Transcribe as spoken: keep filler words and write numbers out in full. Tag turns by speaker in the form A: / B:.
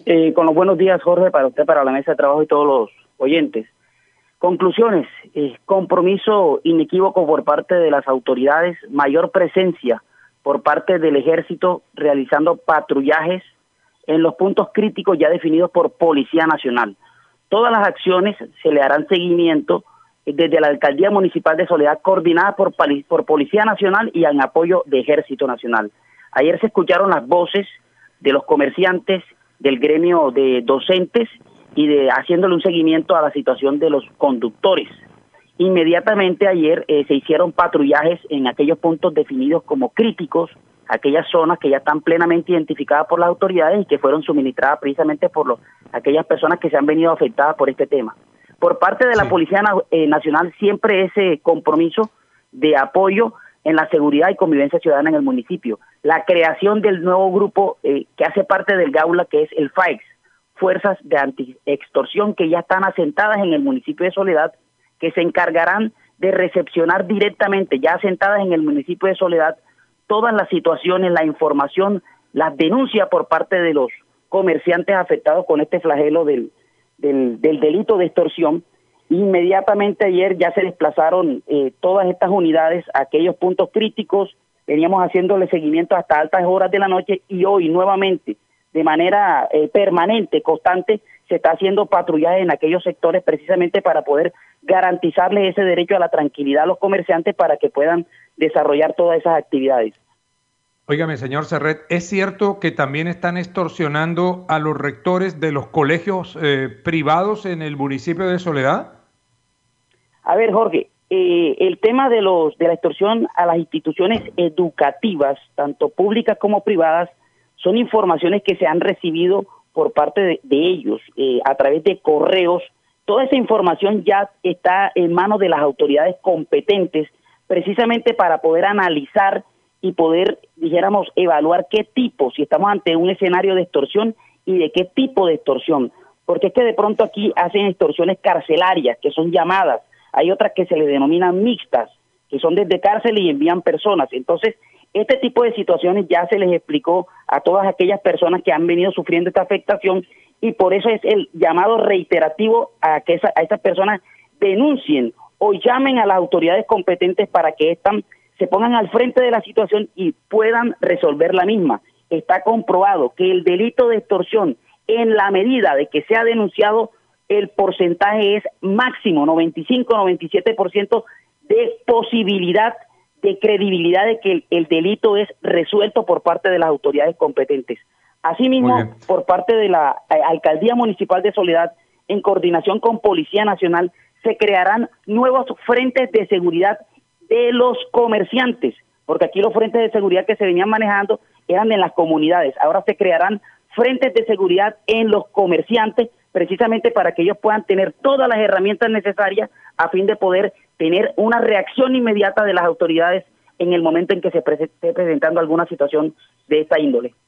A: Eh, con los buenos días, Jorge, para usted, para la mesa de trabajo y todos los oyentes. Conclusiones, eh, compromiso inequívoco por parte de las autoridades, mayor presencia por parte del ejército realizando patrullajes en los puntos críticos ya definidos por Policía Nacional. Todas las acciones se le harán seguimiento desde la Alcaldía Municipal de Soledad, coordinada por, por Policía Nacional y en apoyo de Ejército Nacional. Ayer se escucharon las voces de los comerciantes, del gremio de docentes y de haciéndole un seguimiento a la situación de los conductores. Inmediatamente ayer eh, se hicieron patrullajes en aquellos puntos definidos como críticos, aquellas zonas que ya están plenamente identificadas por las autoridades y que fueron suministradas precisamente por los, aquellas personas que se han venido afectadas por este tema. Por parte de la sí. Policía eh, Nacional, siempre ese compromiso de apoyo en la seguridad y convivencia ciudadana en el municipio. La creación del nuevo grupo eh, que hace parte del Gaula, que es el F A E X, Fuerzas de Anti-Extorsión, que ya están asentadas en el municipio de Soledad, que se encargarán de recepcionar directamente, ya asentadas en el municipio de Soledad, todas las situaciones, la información, las denuncias por parte de los comerciantes afectados con este flagelo del, del, del delito de extorsión. Inmediatamente ayer ya se desplazaron eh, todas estas unidades a aquellos puntos críticos, veníamos haciéndole seguimiento hasta altas horas de la noche y hoy nuevamente, de manera eh, permanente, constante, se está haciendo patrullaje en aquellos sectores precisamente para poder garantizarles ese derecho a la tranquilidad a los comerciantes para que puedan desarrollar todas esas actividades.
B: Óigame, señor Serret, ¿es cierto que también están extorsionando a los rectores de los colegios eh, privados en el municipio de Soledad?
A: A ver, Jorge, eh, el tema de los de la extorsión a las instituciones educativas, tanto públicas como privadas, son informaciones que se han recibido por parte de, de ellos eh, a través de correos. Toda esa información ya está en manos de las autoridades competentes, precisamente para poder analizar y poder, dijéramos, evaluar qué tipo, si estamos ante un escenario de extorsión y de qué tipo de extorsión. Porque es que de pronto aquí hacen extorsiones carcelarias, que son llamadas. Hay otras que se les denominan mixtas, que son desde cárcel y envían personas. Entonces, este tipo de situaciones ya se les explicó a todas aquellas personas que han venido sufriendo esta afectación y por eso es el llamado reiterativo a que esa, a estas personas denuncien o llamen a las autoridades competentes para que estas se pongan al frente de la situación y puedan resolver la misma. Está comprobado que el delito de extorsión, en la medida de que sea denunciado, el porcentaje es máximo, noventa y cinco, noventa y siete por ciento de posibilidad de credibilidad de que el, el delito es resuelto por parte de las autoridades competentes. Asimismo, por parte de la eh, Alcaldía Municipal de Soledad, en coordinación con Policía Nacional, se crearán nuevos frentes de seguridad de los comerciantes, porque aquí los frentes de seguridad que se venían manejando eran en las comunidades. Ahora se crearán frentes de seguridad en los comerciantes, precisamente para que ellos puedan tener todas las herramientas necesarias a fin de poder tener una reacción inmediata de las autoridades en el momento en que se esté presentando alguna situación de esta índole.